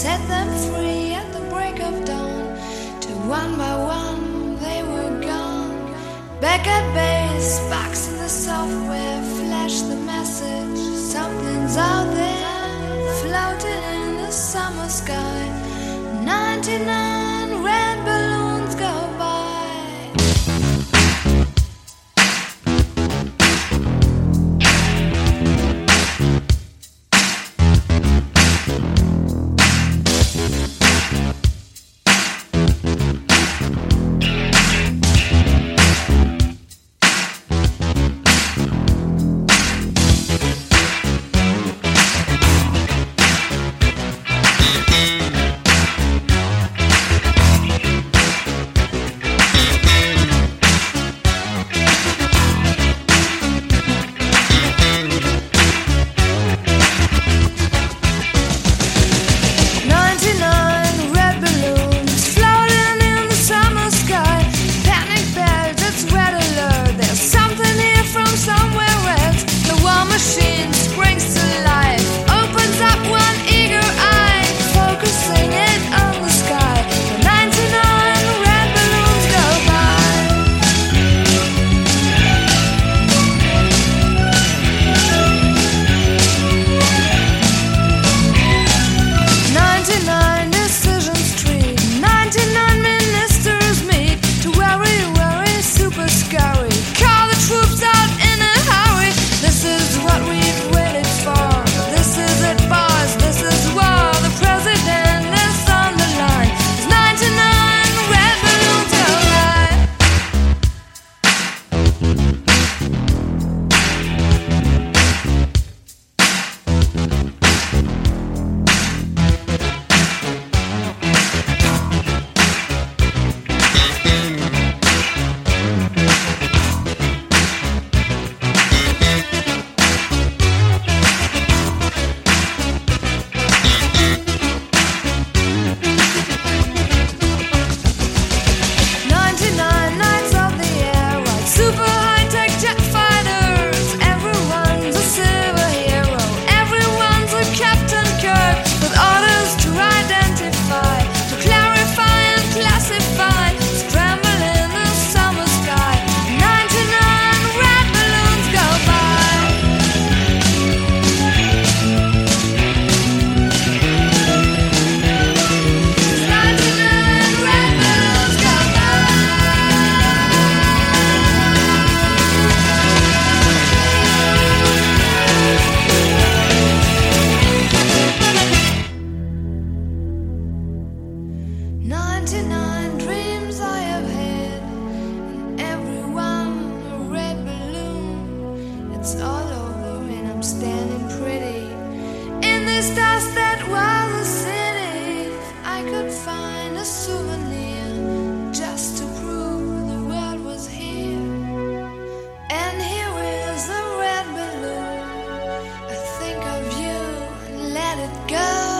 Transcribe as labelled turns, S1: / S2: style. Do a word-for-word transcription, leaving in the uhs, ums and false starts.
S1: set them free at the break of dawn. Till one by one they were gone. Back at base, box in the software, flash the message. Something's out there, floating in the summer sky. ninety-nine red balloons go by. ninety-nine dreams I have had, and every one a red balloon. It's all over and I'm standing pretty in this dust that was a city. If I could find a souvenir just to prove the world was here. And here is a red balloon. I think of you and let it go.